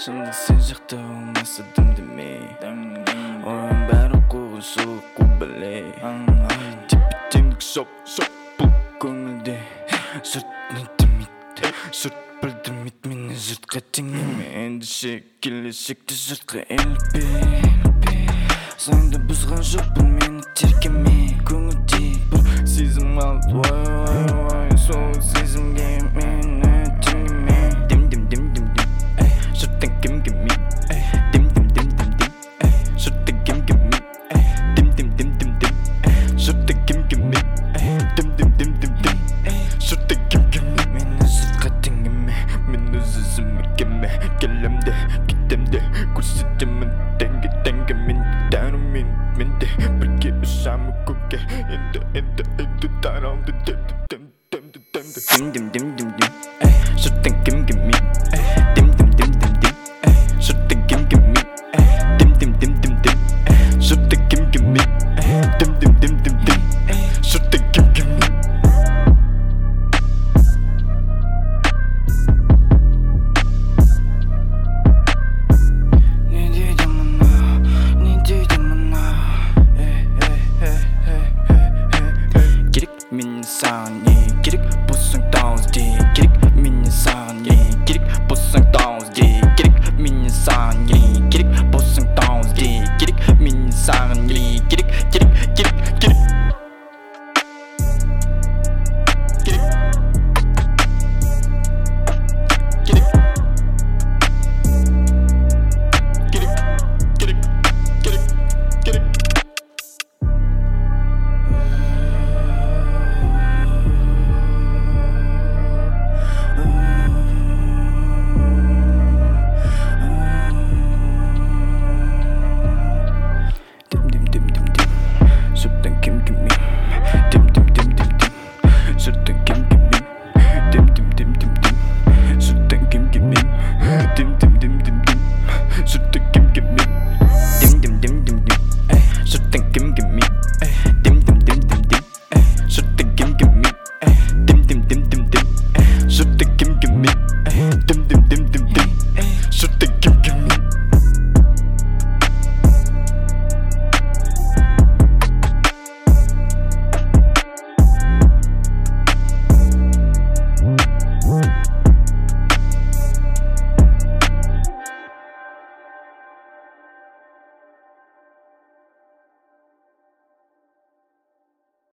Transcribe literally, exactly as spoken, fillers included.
шындық сен жақта болмаса дым демей ойын бәрі қуғын суық қу бәлей тепе-теңдік жоқ бұл көңілде жұрт не демейді жұрт білдірмейді мені жұртқа теңеме ендеше келешекте жұртқа елпе заңды бұзған жоқпын мені теркеме көңілде бір сезім алды ой-ой-ой сол сезімге мені теңеме дем-дем-дем-дем-дем жұрттан кем келмейді